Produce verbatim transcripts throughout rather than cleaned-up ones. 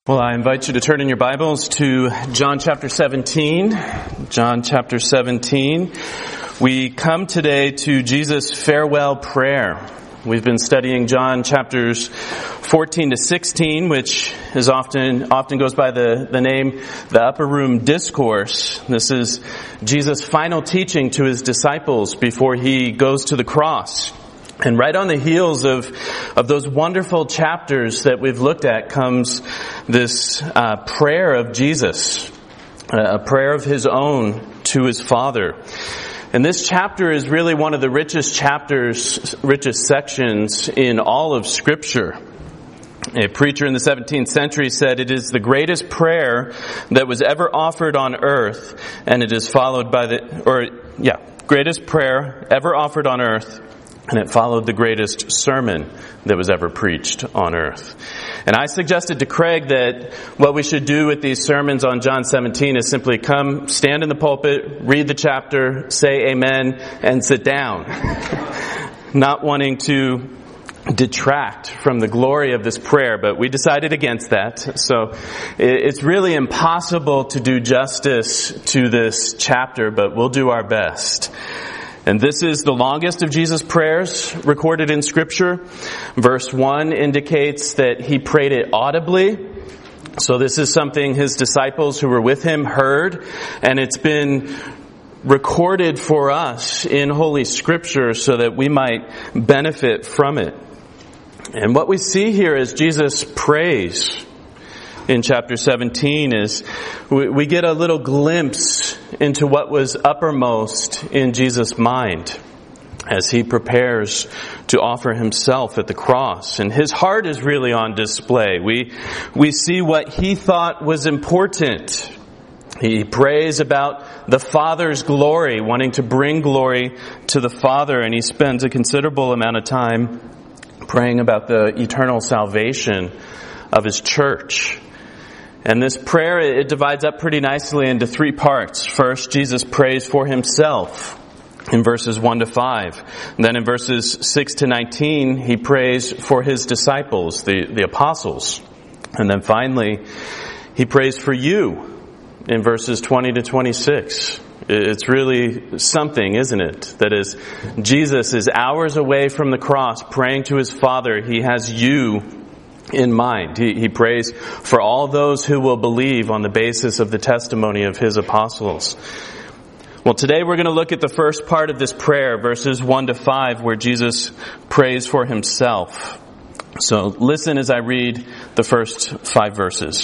Well, I invite you to turn in your Bibles to John chapter seventeen. John chapter seventeen. We come today to Jesus' farewell prayer. We've been studying John chapters fourteen to sixteen, which is often often goes by the, the name the Upper Room Discourse. This is Jesus' final teaching to his disciples before he goes to the cross. And right on the heels of, of those wonderful chapters that we've looked at comes this uh, prayer of Jesus, a prayer of his own to his Father. And this chapter is really one of the richest chapters, richest sections in all of Scripture. A preacher in the seventeenth century said, "It is the greatest prayer that was ever offered on earth, and it is followed by the, or yeah, greatest prayer ever offered on earth. And it followed the greatest sermon that was ever preached on earth." And I suggested to Craig that what we should do with these sermons on John seventeen is simply come, stand in the pulpit, read the chapter, say amen, and sit down. Not wanting to detract from the glory of this prayer, but we decided against that. So it's really impossible to do justice to this chapter, but we'll do our best. And this is the longest of Jesus' prayers recorded in Scripture. Verse one indicates that he prayed it audibly. So this is something his disciples who were with him heard, and it's been recorded for us in Holy Scripture so that we might benefit from it. And what we see here as Jesus prays in chapter seventeen is we, we get a little glimpse into what was uppermost in Jesus' mind as he prepares to offer himself at the cross. And his heart is really on display. We, we see what he thought was important. He prays about the Father's glory, wanting to bring glory to the Father, and he spends a considerable amount of time praying about the eternal salvation of his church. And this prayer, it divides up pretty nicely into three parts. First, Jesus prays for himself in verses one to five. And then in verses six to nineteen, he prays for his disciples, the, the apostles. And then finally, he prays for you in verses twenty to twenty-six. It's really something, isn't it? That is, Jesus is hours away from the cross praying to his Father. He has you in mind. He, he prays for all those who will believe on the basis of the testimony of his apostles. Well, today we're going to look at the first part of this prayer, verses one to five, where Jesus prays for himself. So listen as I read the first five verses.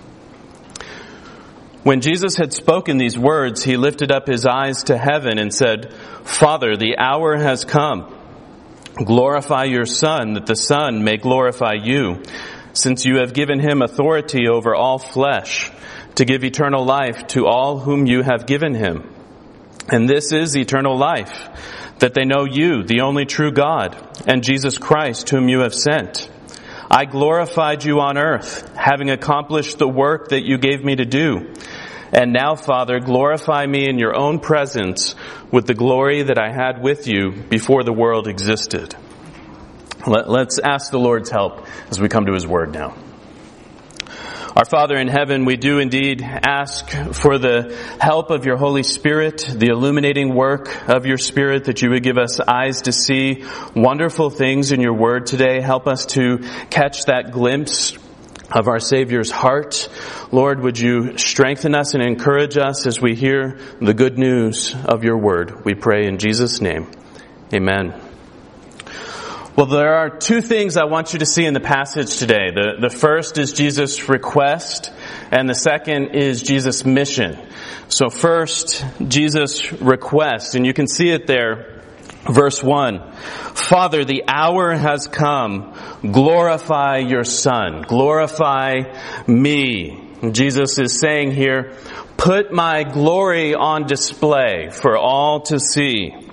When Jesus had spoken these words, he lifted up his eyes to heaven and said, "Father, the hour has come. Glorify your Son, that the Son may glorify you, since you have given him authority over all flesh, to give eternal life to all whom you have given him. And this is eternal life, that they know you, the only true God, and Jesus Christ, whom you have sent. I glorified you on earth, having accomplished the work that you gave me to do. And now, Father, glorify me in your own presence with the glory that I had with you before the world existed." Let's ask the Lord's help as we come to his word now. Our Father in heaven, we do indeed ask for the help of your Holy Spirit, the illuminating work of your Spirit, that you would give us eyes to see wonderful things in your word today. Help us to catch that glimpse of our Savior's heart. Lord, would you strengthen us and encourage us as we hear the good news of your word. We pray in Jesus' name. Amen. Well, there are two things I want you to see in the passage today. The, the first is Jesus' request, and the second is Jesus' mission. So first, Jesus' request, and you can see it there. Verse one, "Father, the hour has come. Glorify your Son. Glorify me." Jesus is saying here, put my glory on display for all to see.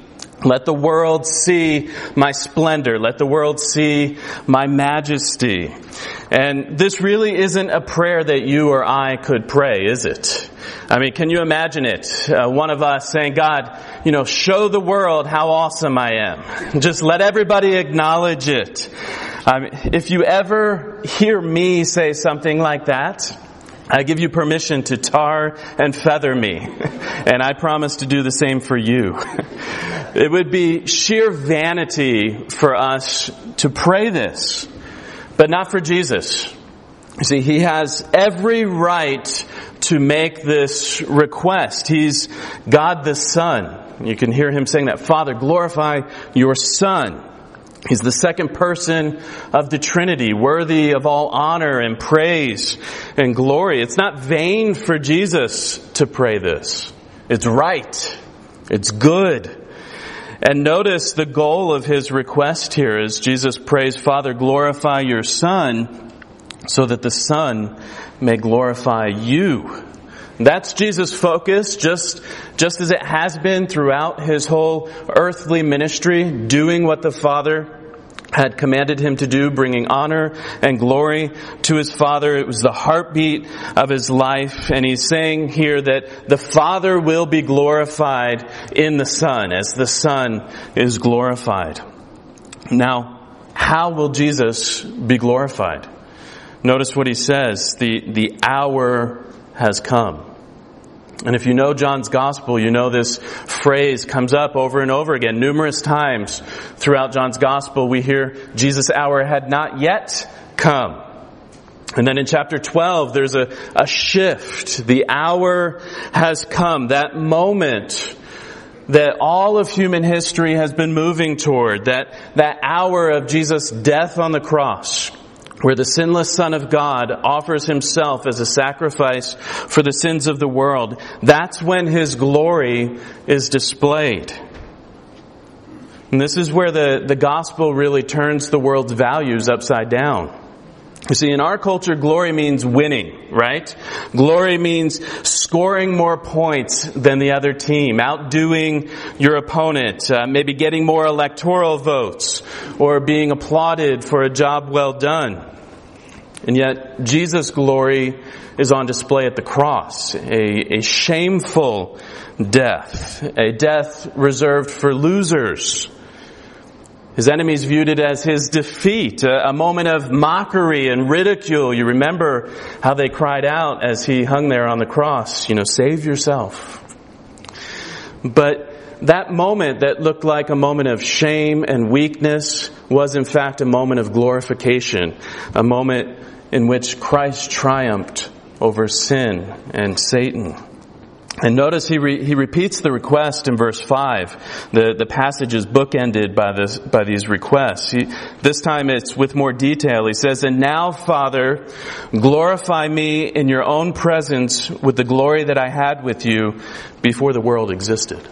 Let the world see my splendor. Let the world see my majesty. And this really isn't a prayer that you or I could pray, is it? I mean, can you imagine it? Uh, one of us saying, God, you know, show the world how awesome I am. Just let everybody acknowledge it. I mean, if you ever hear me say something like that, I give you permission to tar and feather me. And I promise to do the same for you. It would be sheer vanity for us to pray this, but not for Jesus. You see, He has every right to make this request. He's God the Son. You can hear Him saying that, Father, glorify your Son. He's the second person of the Trinity, worthy of all honor and praise and glory. It's not vain for Jesus to pray this. It's right. It's good. And notice the goal of His request here is Jesus prays, Father, glorify your Son so that the Son may glorify you. That's Jesus' focus, just, just as it has been throughout His whole earthly ministry, doing what the Father had commanded Him to do, bringing honor and glory to His Father. It was the heartbeat of His life. And He's saying here that the Father will be glorified in the Son, as the Son is glorified. Now, how will Jesus be glorified? Notice what He says, the, the hour has come. And if you know John's Gospel, you know this phrase comes up over and over again. Numerous times throughout John's Gospel, we hear Jesus' hour had not yet come. And then in chapter twelve, there's a, a shift. The hour has come. That moment that all of human history has been moving toward. That, that hour of Jesus' death on the cross, where the sinless Son of God offers Himself as a sacrifice for the sins of the world. That's when His glory is displayed. And this is where the, the gospel really turns the world's values upside down. You see, in our culture, glory means winning, right? Glory means scoring more points than the other team, outdoing your opponent, uh, maybe getting more electoral votes, or being applauded for a job well done. And yet, Jesus' glory is on display at the cross, a, a shameful death, a death reserved for losers. His enemies viewed it as His defeat, a, a moment of mockery and ridicule. You remember how they cried out as He hung there on the cross, you know, save yourself. But that moment that looked like a moment of shame and weakness was in fact a moment of glorification, a moment in which Christ triumphed over sin and Satan. And notice he re, he repeats the request in verse five. The, the passage is bookended by this, by these requests. He, this time it's with more detail. He says, and now, Father, glorify me in your own presence with the glory that I had with you before the world existed.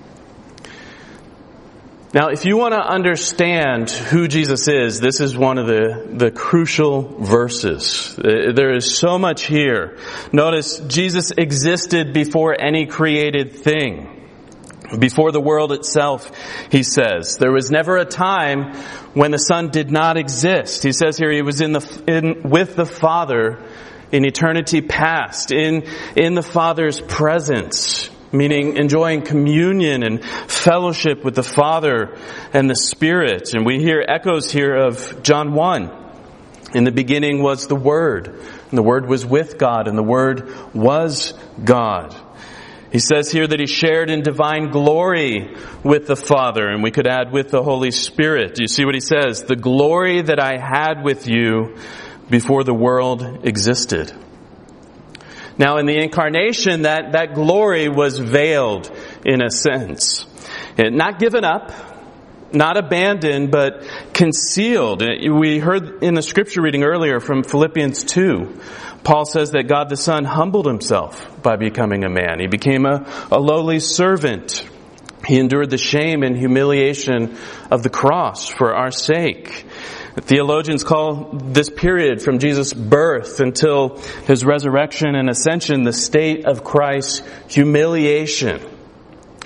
Now, if you want to understand who Jesus is, this is one of the, the crucial verses. There is so much here. Notice, Jesus existed before any created thing. Before the world itself, He says. There was never a time when the Son did not exist. He says here He was in the in with the Father in eternity past, in, in the Father's presence. Meaning enjoying communion and fellowship with the Father and the Spirit. And we hear echoes here of John one. In the beginning was the Word, and the Word was with God, and the Word was God. He says here that He shared in divine glory with the Father, and we could add with the Holy Spirit. Do you see what He says? The glory that I had with you before the world existed. Now, in the incarnation, that, that glory was veiled in a sense. Not given up, not abandoned, but concealed. We heard in the scripture reading earlier from Philippians two, Paul says that God the Son humbled Himself by becoming a man. He became a, a lowly servant. He endured the shame and humiliation of the cross for our sake. Theologians call this period from Jesus' birth until His resurrection and ascension the state of Christ's humiliation.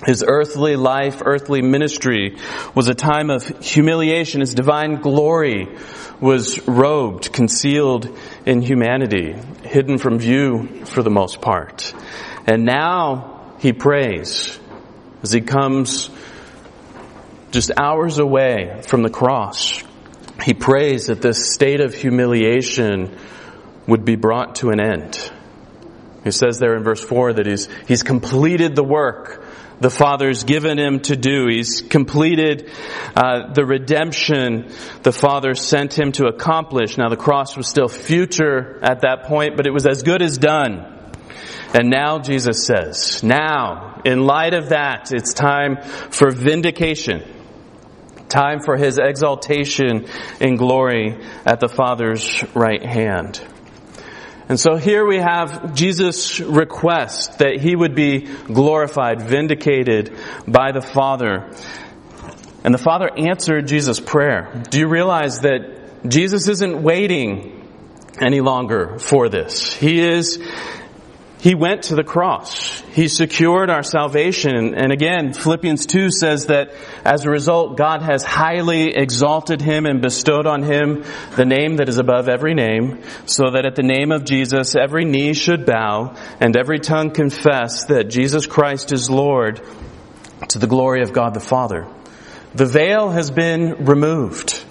His earthly life, earthly ministry was a time of humiliation. His divine glory was robed, concealed in humanity, hidden from view for the most part. And now he prays as he comes just hours away from the cross. He prays that this state of humiliation would be brought to an end. He says there in verse four that he's, he's completed the work the Father's given him to do. He's completed uh, the redemption the Father sent him to accomplish. Now the cross was still future at that point, but it was as good as done. And now Jesus says, now, in light of that, it's time for vindication. Time for his exaltation in glory at the Father's right hand. And so here we have Jesus' request that he would be glorified, vindicated by the Father. And the Father answered Jesus' prayer. Do you realize that Jesus isn't waiting any longer for this? He is, he went to the cross. He secured our salvation. And again, Philippians two says that as a result, God has highly exalted him and bestowed on him the name that is above every name, so that at the name of Jesus, every knee should bow and every tongue confess that Jesus Christ is Lord, to the glory of God the Father. The veil has been removed.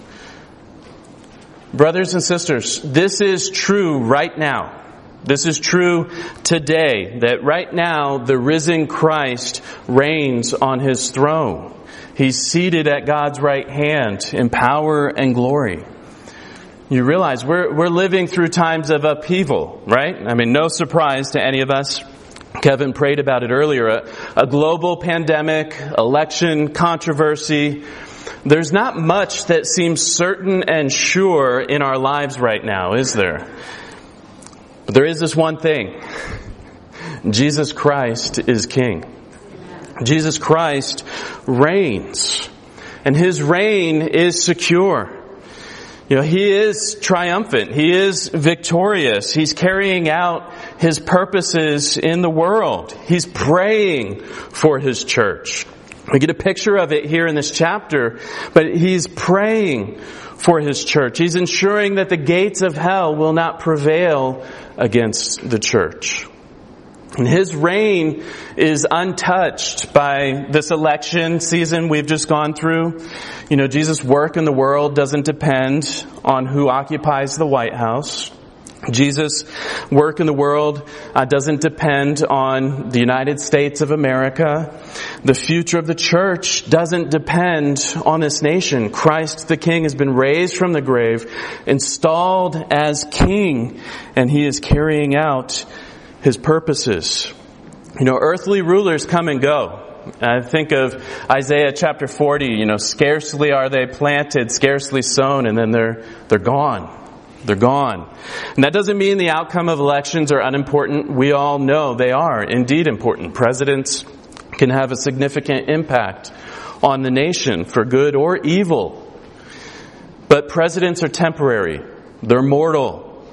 Brothers and sisters, this is true right now. This is true today, that right now the risen Christ reigns on his throne. He's seated at God's right hand in power and glory. You realize we're we're living through times of upheaval, right? I mean, no surprise to any of us. Kevin prayed about it earlier. A, a global pandemic, election controversy. There's not much that seems certain and sure in our lives right now, is there? But there is this one thing. Jesus Christ is King. Jesus Christ reigns. And his reign is secure. You know, he is triumphant. He is victorious. He's carrying out his purposes in the world. He's praying for his church. We get a picture of it here in this chapter, but he's praying for his church. He's ensuring that the gates of hell will not prevail against the church. And his reign is untouched by this election season we've just gone through. You know, Jesus' work in the world doesn't depend on who occupies the White House. Jesus' work in the world uh, doesn't depend on the United States of America. The future of the church doesn't depend on this nation. Christ the King has been raised from the grave, installed as King, and he is carrying out his purposes. You know, earthly rulers come and go. I think of Isaiah chapter forty, you know, scarcely are they planted, scarcely sown, and then they're they're gone. They're gone. And that doesn't mean the outcome of elections are unimportant. We all know they are indeed important. Presidents can have a significant impact on the nation for good or evil. But presidents are temporary. They're mortal.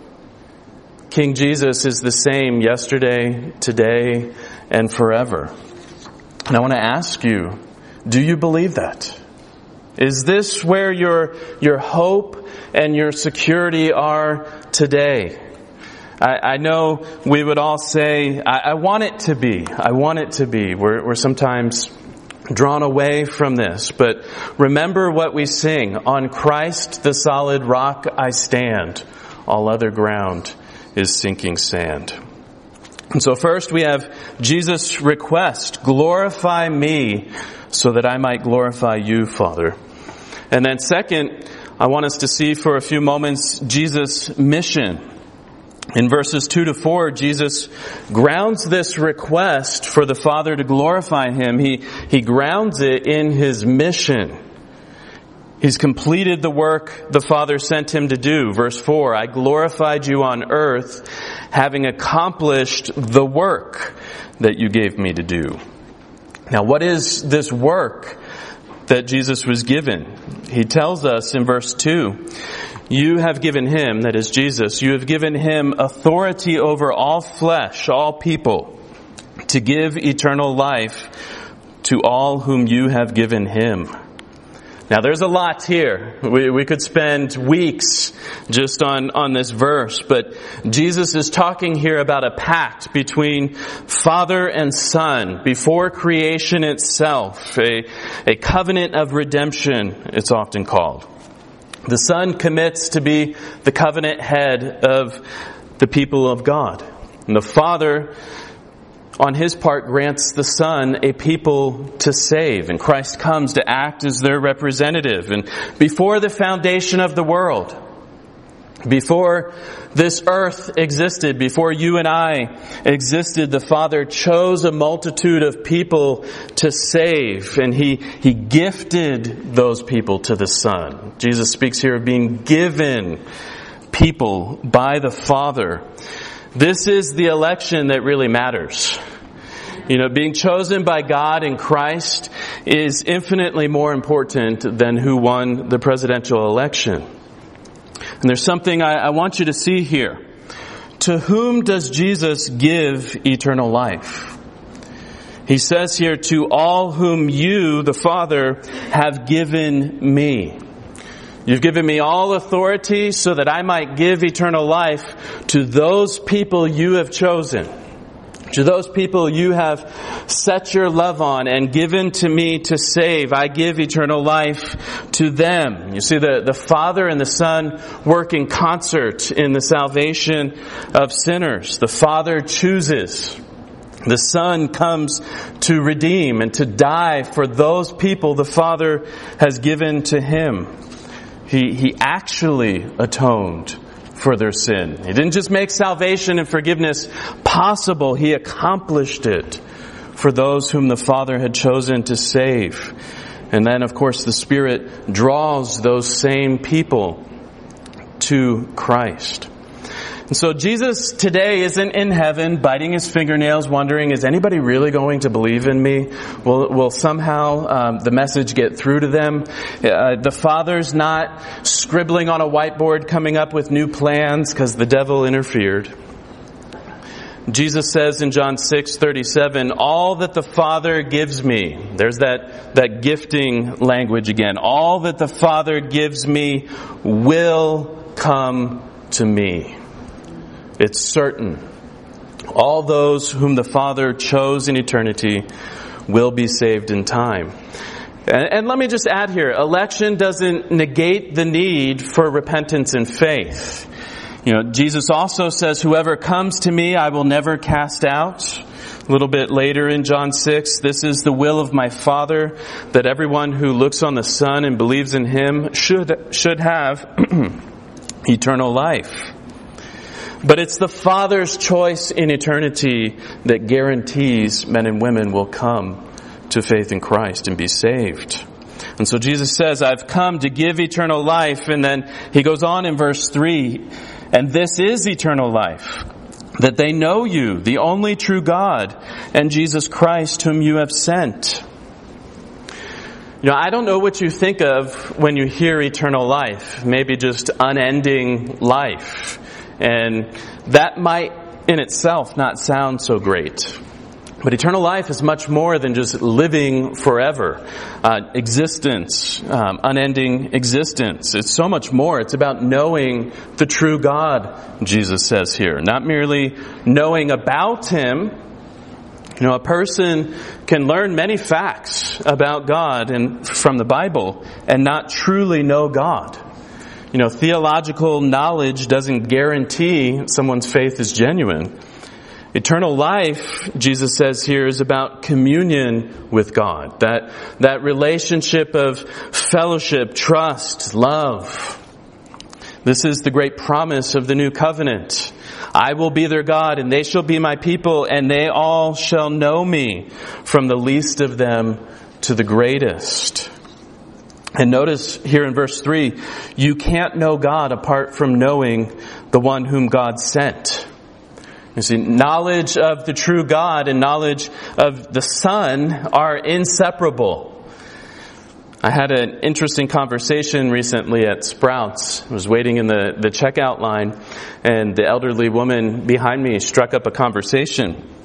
King Jesus is the same yesterday, today, and forever. And I want to ask you, do you believe that? Is this where your your hope and your security are today? I, I know we would all say, I, I want it to be. I want it to be. We're, we're sometimes drawn away from this. But remember what we sing. On Christ the solid rock I stand. All other ground is sinking sand. And so first we have Jesus' request. Glorify me so that I might glorify you, Father. And then second, I want us to see for a few moments Jesus' mission. In verses two to four, Jesus grounds this request for the Father to glorify him. He, he grounds it in his mission. He's completed the work the Father sent him to do. Verse four, I glorified you on earth, having accomplished the work that you gave me to do. Now, what is this work that Jesus was given? He tells us in verse two, you have given him, that is Jesus, you have given him authority over all flesh, all people, to give eternal life to all whom you have given him. Now there's a lot here. We, we could spend weeks just on, on this verse, but Jesus is talking here about a pact between Father and Son before creation itself, a, a covenant of redemption, it's often called. The Son commits to be the covenant head of the people of God. And the Father, on his part, grants the Son a people to save. And Christ comes to act as their representative. And before the foundation of the world, before this earth existed, before you and I existed, the Father chose a multitude of people to save. And He, He gifted those people to the Son. Jesus speaks here of being given people by the Father. This is the election that really matters. You know, being chosen by God in Christ is infinitely more important than who won the presidential election. And there's something I, I want you to see here. To whom does Jesus give eternal life? He says here, to all whom you, the Father, have given me. You've given me all authority so that I might give eternal life to those people you have chosen. To those people you have set your love on and given to me to save. I give eternal life to them. You see the, the Father and the Son work in concert in the salvation of sinners. The Father chooses. The Son comes to redeem and to die for those people the Father has given to Him. He, he actually atoned for their sin. He didn't just make salvation and forgiveness possible. He accomplished it for those whom the Father had chosen to save. And then, of course, the Spirit draws those same people to Christ. And so Jesus today isn't in heaven biting his fingernails wondering, is anybody really going to believe in me? Will, will somehow um, the message get through to them? Uh, the Father's not scribbling on a whiteboard coming up with new plans because the devil interfered. Jesus says in John six thirty-seven, all that the Father gives me, there's that, that gifting language again, all that the Father gives me will come to me. It's certain. All those whom the Father chose in eternity will be saved in time. And, and let me just add here, election doesn't negate the need for repentance and faith. You know, Jesus also says, whoever comes to me, I will never cast out. A little bit later in John six, this is the will of my Father, that everyone who looks on the Son and believes in Him should, should have eternal life. But it's the Father's choice in eternity that guarantees men and women will come to faith in Christ and be saved. And so Jesus says, I've come to give eternal life. And then he goes on in verse three, and this is eternal life, that they know you, the only true God, and Jesus Christ whom you have sent. You know, I don't know what you think of when you hear eternal life. Maybe just unending life. And that might in itself not sound so great. But eternal life is much more than just living forever. Uh, existence, um, unending existence. It's so much more. It's about knowing the true God, Jesus says here. Not merely knowing about Him. You know, a person can learn many facts about God and from the Bible and not truly know God. You know, theological knowledge doesn't guarantee someone's faith is genuine. Eternal life, Jesus says here, is about communion with God. That, that relationship of fellowship, trust, love. This is the great promise of the new covenant. I will be their God, and they shall be my people, and they all shall know me, from the least of them to the greatest. And notice here in verse three, you can't know God apart from knowing the one whom God sent. You see, knowledge of the true God and knowledge of the Son are inseparable. I had an interesting conversation recently at Sprouts. I was waiting in the, the checkout line, and the elderly woman behind me struck up a conversation.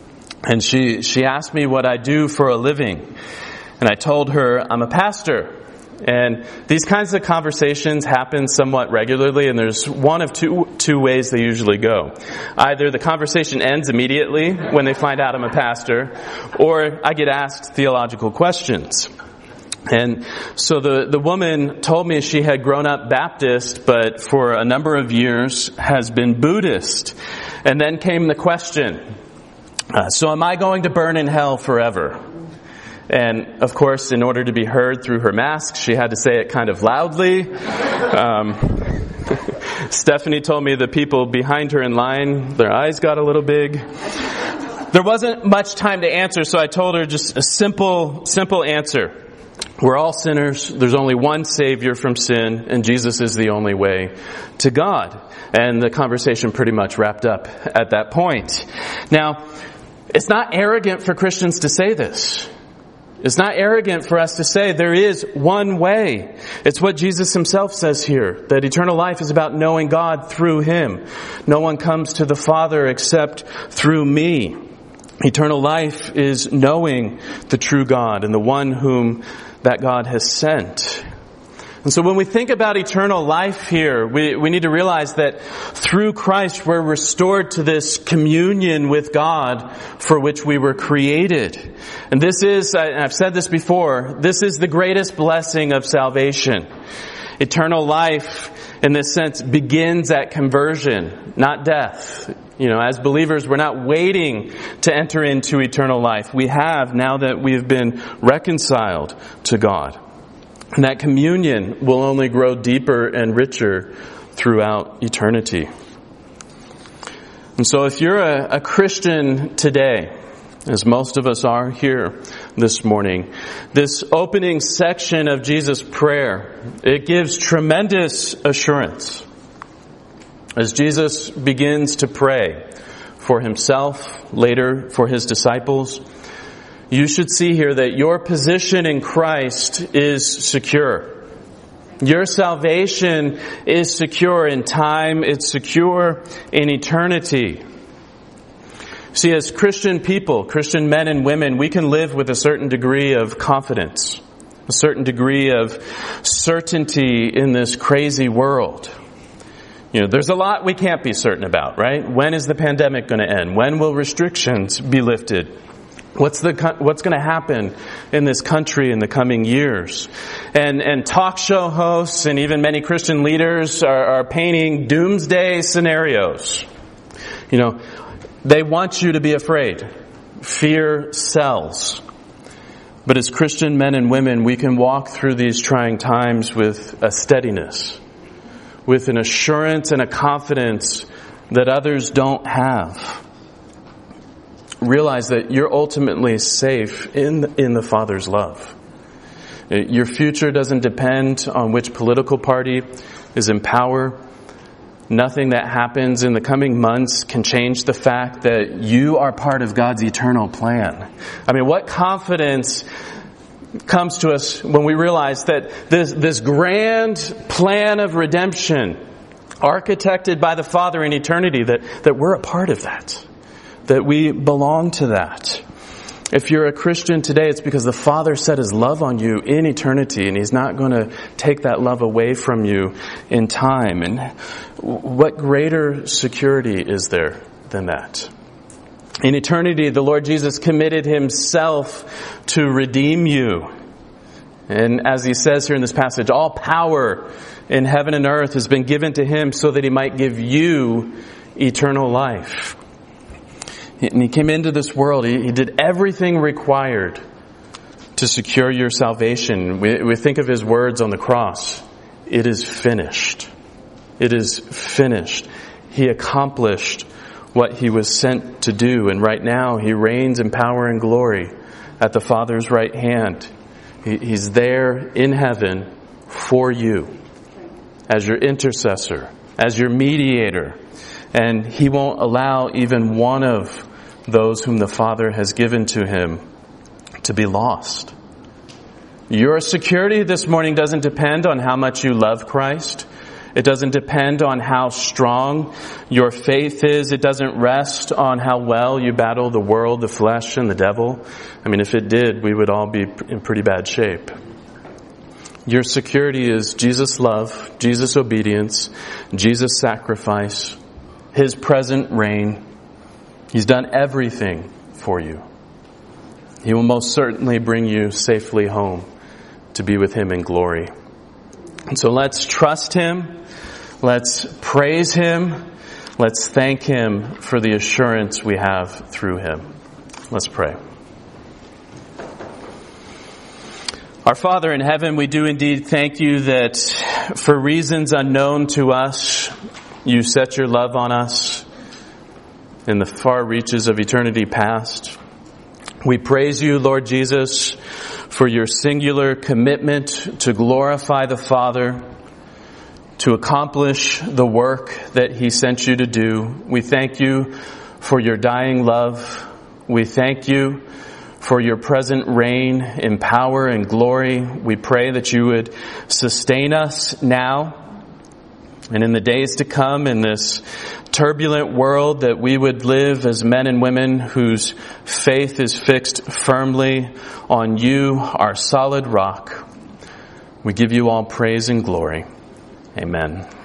And she, she asked me what I do for a living. And I told her I'm a pastor. And these kinds of conversations happen somewhat regularly, and there's one of two two ways they usually go. Either the conversation ends immediately when they find out I'm a pastor, or I get asked theological questions. And so the, the woman told me she had grown up Baptist, but for a number of years has been Buddhist. And then came the question, uh, so am I going to burn in hell forever? And, of course, in order to be heard through her mask, she had to say it kind of loudly. Um, Stephanie told me the people behind her in line, their eyes got a little big. There wasn't much time to answer, so I told her just a simple, simple answer. We're all sinners. There's only one Savior from sin, and Jesus is the only way to God. And the conversation pretty much wrapped up at that point. Now, it's not arrogant for Christians to say this. It's not arrogant for us to say there is one way. It's what Jesus himself says here, that eternal life is about knowing God through him. No one comes to the Father except through me. Eternal life is knowing the true God and the one whom that God has sent. And so when we think about eternal life here, we, we need to realize that through Christ we're restored to this communion with God for which we were created. And this is, I've said this before, this is the greatest blessing of salvation. Eternal life, in this sense, begins at conversion, not death. You know, as believers, we're not waiting to enter into eternal life. We have now that we have been reconciled to God. And that communion will only grow deeper and richer throughout eternity. And so if you're a, a Christian today, as most of us are here this morning, this opening section of Jesus' prayer, it gives tremendous assurance. As Jesus begins to pray for himself, later for his disciples, you should see here that your position in Christ is secure. Your salvation is secure in time. It's secure in eternity. See, as Christian people, Christian men and women, we can live with a certain degree of confidence, a certain degree of certainty in this crazy world. You know, there's a lot we can't be certain about, right? When is the pandemic going to end? When will restrictions be lifted? What's the what's going to happen in this country in the coming years? And and talk show hosts and even many Christian leaders are, are painting doomsday scenarios. You know, they want you to be afraid. Fear sells. But as Christian men and women, we can walk through these trying times with a steadiness, with an assurance and a confidence that others don't have. Realize that you're ultimately safe in in the Father's love. Your future doesn't depend on which political party is in power. Nothing that happens in the coming months can change the fact that you are part of God's eternal plan. I mean, what confidence comes to us when we realize that this this grand plan of redemption, architected by the Father in eternity, that, that we're a part of that. That we belong to that. If you're a Christian today, it's because the Father set his love on you in eternity, and he's not going to take that love away from you in time. And what greater security is there than that? In eternity, the Lord Jesus committed himself to redeem you. And as he says here in this passage, all power in heaven and earth has been given to him so that he might give you eternal life. And he came into this world. He, he did everything required to secure your salvation. We, we think of his words on the cross. It is finished. It is finished. He accomplished what he was sent to do. And right now he reigns in power and glory at the Father's right hand. He, he's there in heaven for you as your intercessor, as your mediator. And he won't allow even one of those whom the Father has given to him to be lost. Your security this morning doesn't depend on how much you love Christ. It doesn't depend on how strong your faith is. It doesn't rest on how well you battle the world, the flesh, and the devil. I mean, if it did, we would all be in pretty bad shape. Your security is Jesus' love, Jesus' obedience, Jesus' sacrifice, His present reign. He's done everything for you. He will most certainly bring you safely home to be with Him in glory. And so let's trust Him. Let's praise Him. Let's thank Him for the assurance we have through Him. Let's pray. Our Father in heaven, we do indeed thank You that for reasons unknown to us, You set Your love on us in the far reaches of eternity past. We praise You, Lord Jesus, for Your singular commitment to glorify the Father, to accomplish the work that He sent You to do. We thank You for Your dying love. We thank You for Your present reign in power and glory. We pray that You would sustain us now and in the days to come in this turbulent world, that we would live as men and women whose faith is fixed firmly on You, our solid rock. We give You all praise and glory. Amen.